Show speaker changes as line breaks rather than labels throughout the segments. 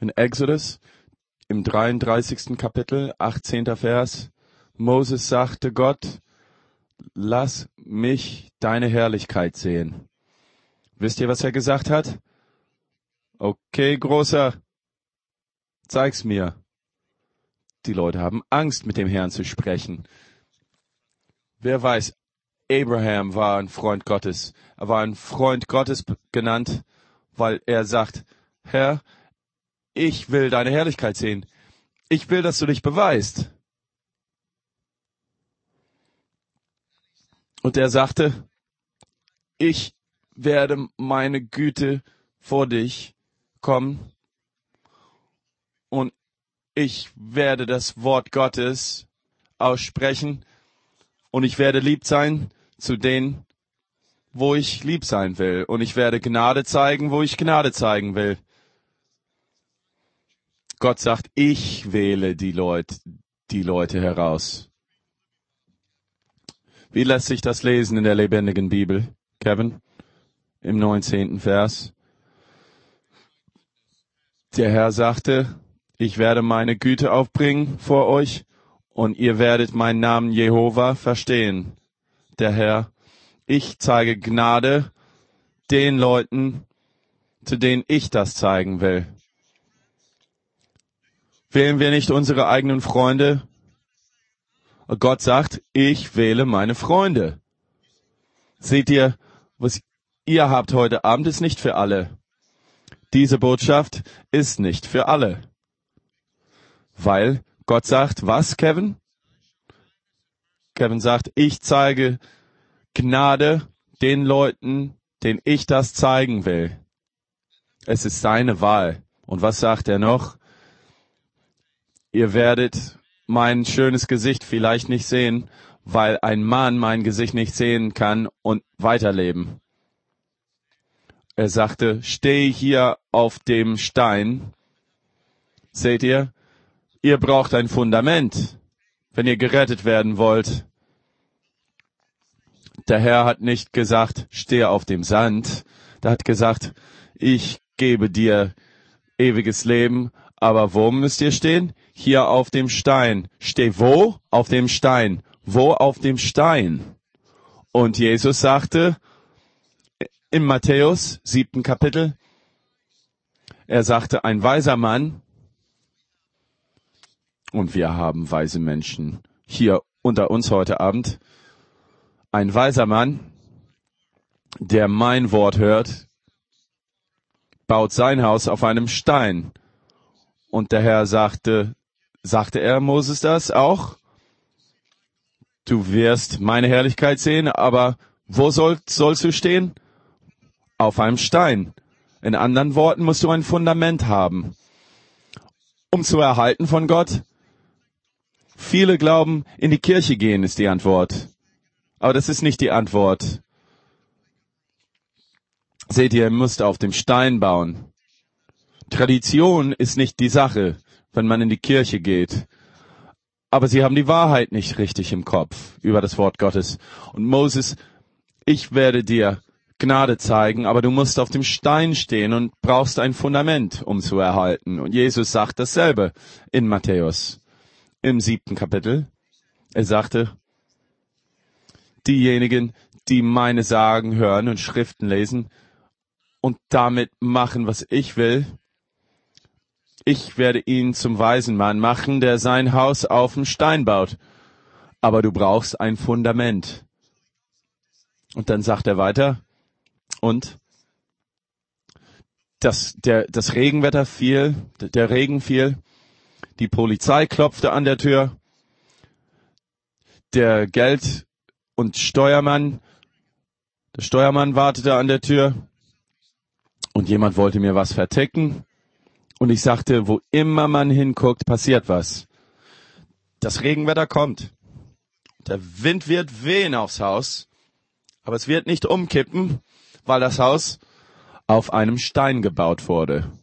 In Exodus, im 33. Kapitel, 18. Vers, Moses sagte Gott, lass mich deine Herrlichkeit sehen. Wisst ihr, was er gesagt hat? Okay, Großer, zeig's mir. Die Leute haben Angst, mit dem Herrn zu sprechen. Wer weiß, Abraham war ein Freund Gottes. Er war ein Freund Gottes genannt, weil er sagt, Herr, ich will deine Herrlichkeit sehen. Ich will, dass du dich beweist. Und er sagte, ich werde meine Güte vor dich kommen und ich werde das Wort Gottes aussprechen und ich werde lieb sein zu denen, wo ich lieb sein will. Und ich werde Gnade zeigen, wo ich Gnade zeigen will. Gott sagt, ich wähle die Leute heraus. Wie lässt sich das lesen in der lebendigen Bibel, Kevin? Im 19. Vers. Der Herr sagte, ich werde meine Güte aufbringen vor euch und ihr werdet meinen Namen Jehova verstehen. Der Herr, ich zeige Gnade den Leuten, zu denen ich das zeigen will. Wählen wir nicht unsere eigenen Freunde? Gott sagt, ich wähle meine Freunde. Seht ihr, was ihr habt heute Abend, ist nicht für alle. Diese Botschaft ist nicht für alle. Weil Gott sagt, was, Kevin? Kevin sagt, ich zeige Gnade den Leuten, denen ich das zeigen will. Es ist seine Wahl. Und was sagt er noch? Ihr werdet mein schönes Gesicht vielleicht nicht sehen, weil ein Mann mein Gesicht nicht sehen kann und weiterleben. Er sagte, steh hier auf dem Stein. Seht ihr, ihr braucht ein Fundament, wenn ihr gerettet werden wollt. Der Herr hat nicht gesagt, stehe auf dem Sand. Er hat gesagt, ich gebe dir ewiges Leben. Aber wo müsst ihr stehen? Hier auf dem Stein. Steh wo? Auf dem Stein. Wo auf dem Stein? Und Jesus sagte im Matthäus 7. Kapitel, er sagte, ein weiser Mann, und wir haben weise Menschen hier unter uns heute Abend, ein weiser Mann, der mein Wort hört, baut sein Haus auf einem Stein. Und der Herr sagte er Moses das auch? Du wirst meine Herrlichkeit sehen, aber wo sollst du stehen? Auf einem Stein. In anderen Worten musst du ein Fundament haben. Um zu erhalten von Gott? Viele glauben, in die Kirche gehen ist die Antwort. Aber das ist nicht die Antwort. Seht ihr müsst auf dem Stein bauen. Tradition ist nicht die Sache, wenn man in die Kirche geht. Aber sie haben die Wahrheit nicht richtig im Kopf über das Wort Gottes. Und Moses, ich werde dir Gnade zeigen, aber du musst auf dem Stein stehen und brauchst ein Fundament, um zu erhalten. Und Jesus sagt dasselbe in Matthäus im 7. Kapitel. Er sagte, diejenigen, die meine Sagen hören und Schriften lesen und damit machen, was ich will, ich werde ihn zum weisen Mann machen, der sein Haus auf dem Stein baut. Aber du brauchst ein Fundament. Und dann sagt er weiter, und das Regenwetter fiel, der Regen fiel, die Polizei klopfte an der Tür, der Geld- und der Steuermann wartete an der Tür und jemand wollte mir was verticken. Und ich sagte, wo immer man hinguckt, passiert was. Das Regenwetter kommt. Der Wind wird wehen aufs Haus, aber es wird nicht umkippen, weil das Haus auf einem Stein gebaut wurde.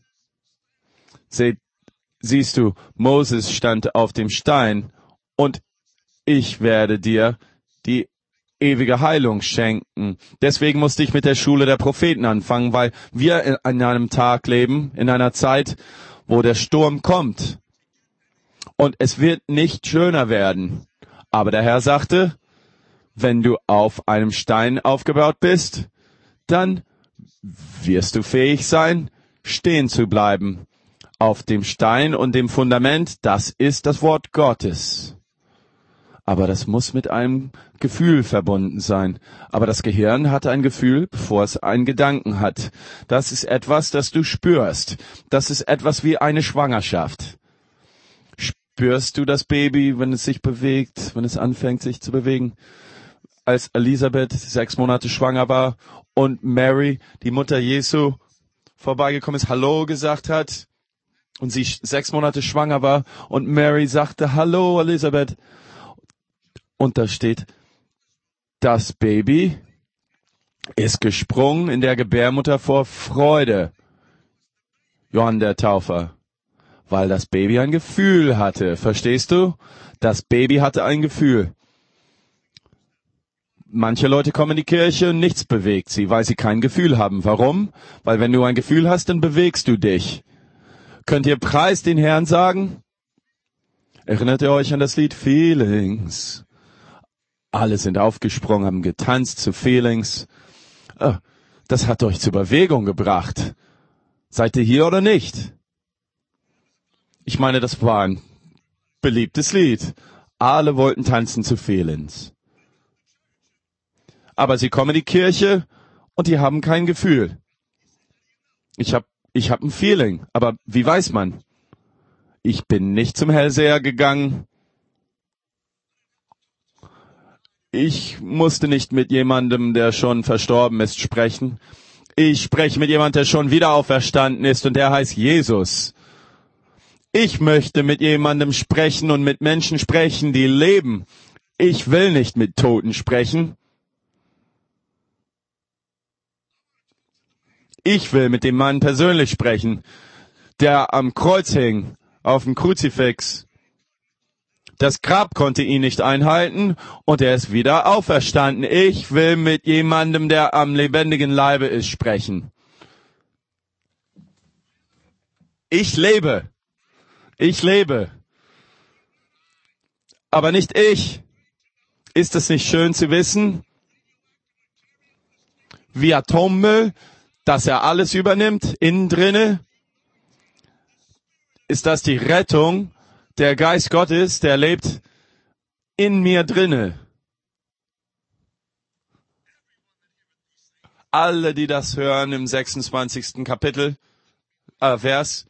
Siehst du, Moses stand auf dem Stein und ich werde dir die ewige Heilung schenken. Deswegen musste ich mit der Schule der Propheten anfangen, weil wir in einem Tag leben, in einer Zeit, wo der Sturm kommt. Und es wird nicht schöner werden. Aber der Herr sagte, wenn du auf einem Stein aufgebaut bist, dann wirst du fähig sein, stehen zu bleiben. Auf dem Stein und dem Fundament, das ist das Wort Gottes. Aber das muss mit einem Gefühl verbunden sein. Aber das Gehirn hat ein Gefühl, bevor es einen Gedanken hat. Das ist etwas, das du spürst. Das ist etwas wie eine Schwangerschaft. Spürst du das Baby, wenn es sich bewegt, wenn es anfängt, sich zu bewegen? Als Elisabeth 6 Monate schwanger war und Mary, die Mutter Jesu, vorbeigekommen ist, Hallo gesagt hat und sie 6 Monate schwanger war und Mary sagte, Hallo Elisabeth. Und da steht, das Baby ist gesprungen in der Gebärmutter vor Freude. Johann der Täufer. Weil das Baby ein Gefühl hatte. Verstehst du? Das Baby hatte ein Gefühl. Manche Leute kommen in die Kirche und nichts bewegt sie, weil sie kein Gefühl haben. Warum? Weil wenn du ein Gefühl hast, dann bewegst du dich. Könnt ihr Preis den Herrn sagen? Erinnert ihr euch an das Lied Feelings? Alle sind aufgesprungen, haben getanzt zu Feelings. Das hat euch zur Bewegung gebracht. Seid ihr hier oder nicht? Ich meine, das war ein beliebtes Lied. Alle wollten tanzen zu Feelings. Aber sie kommen in die Kirche und die haben kein Gefühl. Ich hab ein Feeling, aber wie weiß man? Ich bin nicht zum Hellseher gegangen. Ich musste nicht mit jemandem, der schon verstorben ist, sprechen. Ich spreche mit jemandem, der schon wieder auferstanden ist und der heißt Jesus. Ich möchte mit jemandem sprechen und mit Menschen sprechen, die leben. Ich will nicht mit Toten sprechen. Ich will mit dem Mann persönlich sprechen, der am Kreuz hing, auf dem Kruzifix. Das Grab konnte ihn nicht einhalten und er ist wieder auferstanden. Ich will mit jemandem, der am lebendigen Leibe ist, sprechen. Ich lebe. Ich lebe. Aber nicht ich. Ist es nicht schön zu wissen, wie Atommüll, dass er alles übernimmt, innen drinne? Ist das die Rettung? Der Geist Gottes, der lebt in mir drinne. Alle, die das hören im 26. Kapitel, Vers,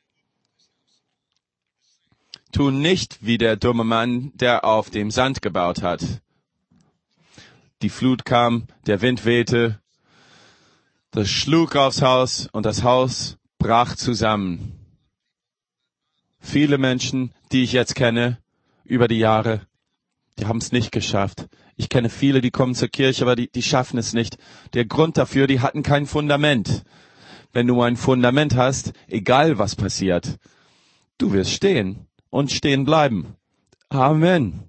tun nicht wie der dumme Mann, der auf dem Sand gebaut hat. Die Flut kam, der Wind wehte, das schlug aufs Haus und das Haus brach zusammen. Viele Menschen, die ich jetzt kenne, über die Jahre, die haben es nicht geschafft. Ich kenne viele, die kommen zur Kirche, aber die schaffen es nicht. Der Grund dafür, die hatten kein Fundament. Wenn du ein Fundament hast, egal was passiert, du wirst stehen und stehen bleiben. Amen.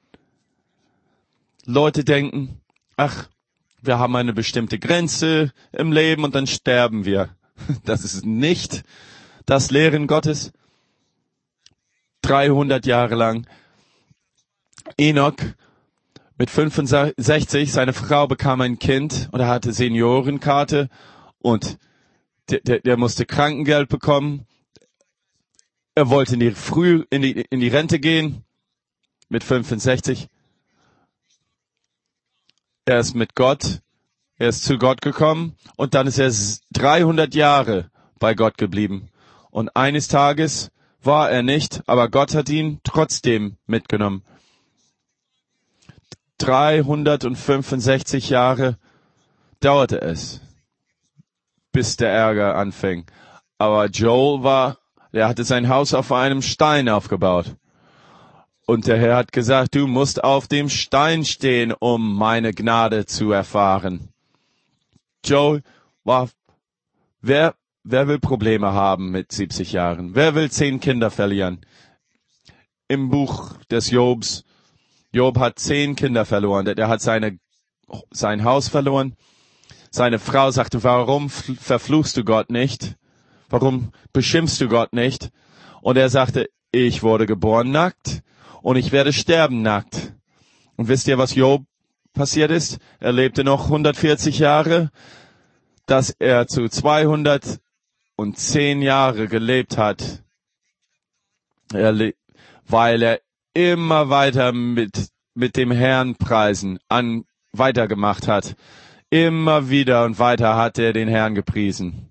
Leute denken, ach, wir haben eine bestimmte Grenze im Leben und dann sterben wir. Das ist nicht das Lehren Gottes. 300 Jahre lang. Enoch mit 65, seine Frau bekam ein Kind und er hatte Seniorenkarte und der musste Krankengeld bekommen. Er wollte früh in die Rente gehen mit 65. Er ist zu Gott gekommen und dann ist er 300 Jahre bei Gott geblieben. Und eines Tages war er nicht, aber Gott hat ihn trotzdem mitgenommen. 365 Jahre dauerte es, bis der Ärger anfing. Aber Joel der hatte sein Haus auf einem Stein aufgebaut. Und der Herr hat gesagt, du musst auf dem Stein stehen, um meine Gnade zu erfahren. Joel wer will Probleme haben mit 70 Jahren? Wer will 10 Kinder verlieren? Im Buch des Jobs, Job hat 10 Kinder verloren. Der hat sein Haus verloren. Seine Frau sagte, warum verfluchst du Gott nicht? Warum beschimpfst du Gott nicht? Und er sagte, ich wurde geboren nackt und ich werde sterben nackt. Und wisst ihr, was Job passiert ist? Er lebte noch 140 Jahre, dass er zu 210 Jahre gelebt hat, weil er immer weiter mit dem Herrn preisen weitergemacht hat. Immer wieder und weiter hat er den Herrn gepriesen.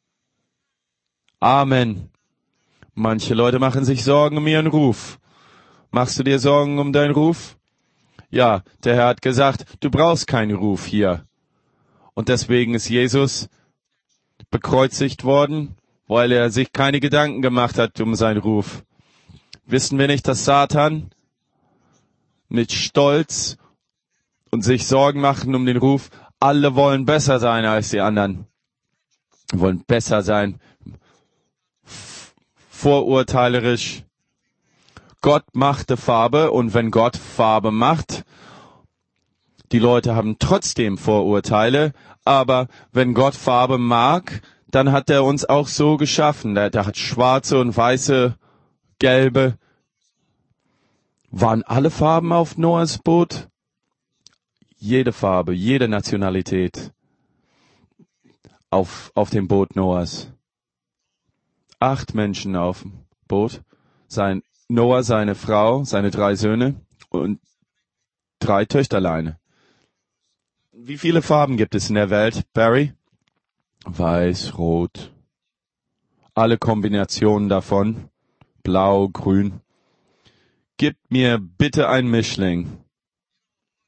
Amen. Manche Leute machen sich Sorgen um ihren Ruf. Machst du dir Sorgen um deinen Ruf? Ja, der Herr hat gesagt, du brauchst keinen Ruf hier. Und deswegen ist Jesus bekreuzigt worden, weil er sich keine Gedanken gemacht hat um seinen Ruf. Wissen wir nicht, dass Satan mit Stolz und sich Sorgen machen um den Ruf, alle wollen besser sein als die anderen, wollen besser sein, vorurteilerisch. Gott machte Farbe und wenn Gott Farbe macht, die Leute haben trotzdem Vorurteile, aber wenn Gott Farbe mag, dann hat er uns auch so geschaffen. Der hat schwarze und weiße, gelbe. Waren alle Farben auf Noahs Boot? Jede Farbe, jede Nationalität auf dem Boot Noahs. 8 Menschen auf dem Boot. Noah, seine Frau, seine 3 Söhne und 3 Töchterleine. Wie viele Farben gibt es in der Welt, Barry? Weiß, rot. Alle Kombinationen davon. Blau, grün. Gib mir bitte ein Mischling.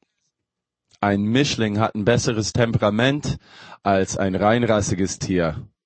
Ein Mischling hat ein besseres Temperament als ein reinrassiges Tier.